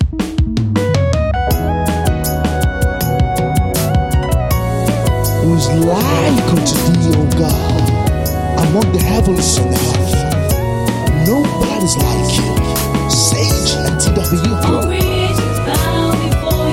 Who is like unto thee, O God, among the heavens and the earth? Nobody's like you. Sage and TW All Pro. creations bow before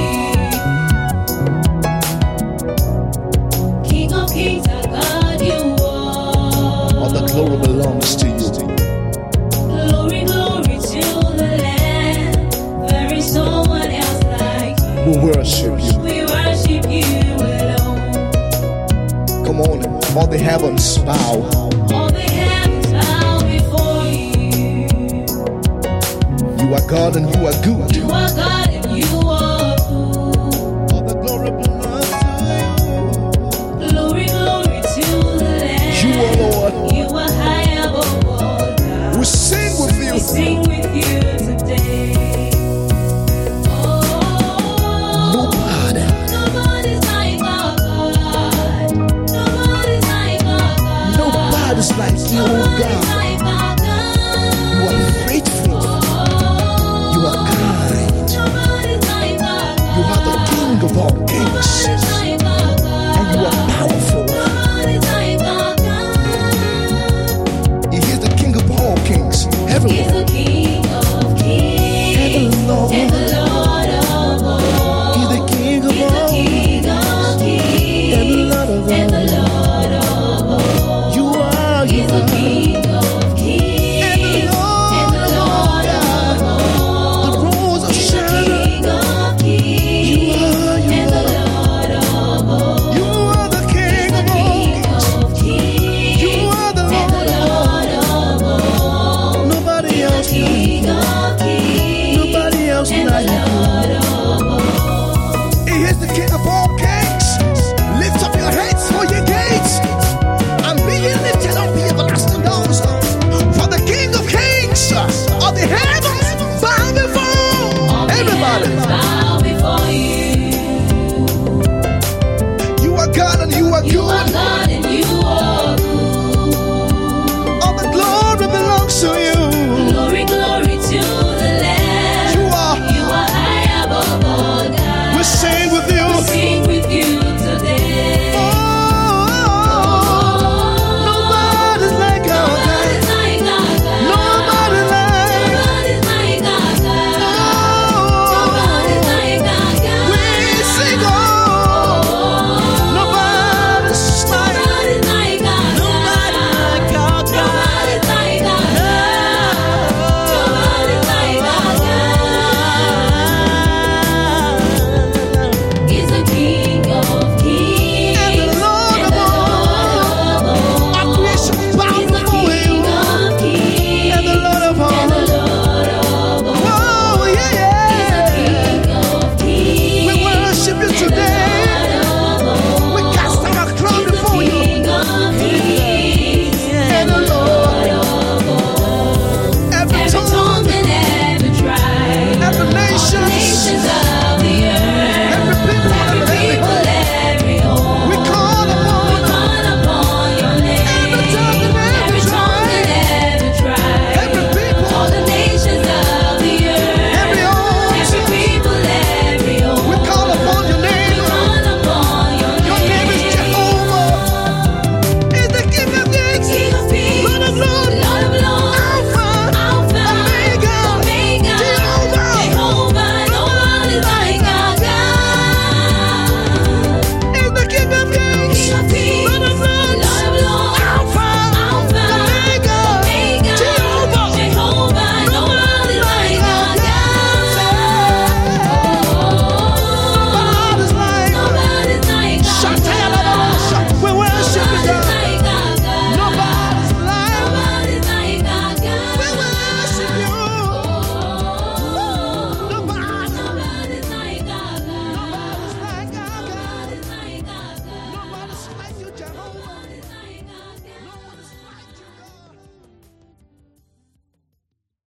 you. King of kings, our God, you are. All the glory belongs to you. Glory, glory to the Lamb. There is no one else like you. We worship you. We worship you alone. Come on, all the heavens bow. All the heavens bow before you. You are God and you are good. You are God and you are good. All the glory belongs to you. Glory, glory to the Lamb. You are Lord. You are high above all God. We sing with We you. sing with you today. Oh, Nobody. nobody's like our God. Nobody's like our God. Nobody's like you, oh Nobody's God. like our God. You are faithful. Oh, You are kind. nobody's like our You are the God. King of all kings. Nobody's like our God. And you are powerful. Nobody's like our God. He is the King of all kings. He's Everyone. the King of kings And the Lord. and the Lord of all. He's the King of He's the all. King of kings And the Lord of and the all. Lord of all. You are, you He's the are. King of kings And the and the Lord of all. The rose of He's the Sharon. King of kings You are, you and the are. Lord of all. You are the King The of all King kings. of kings You are the and the Lord. Lord of all. Nobody He's else the like King you. of kings Nobody else and the like you. Lord of all. He is the King of all kings. Lift up your heads for your gates, and be ye lifted up, ye everlasting doors. For the King of kings of the heavens bow before. All the Everybody. heavens bow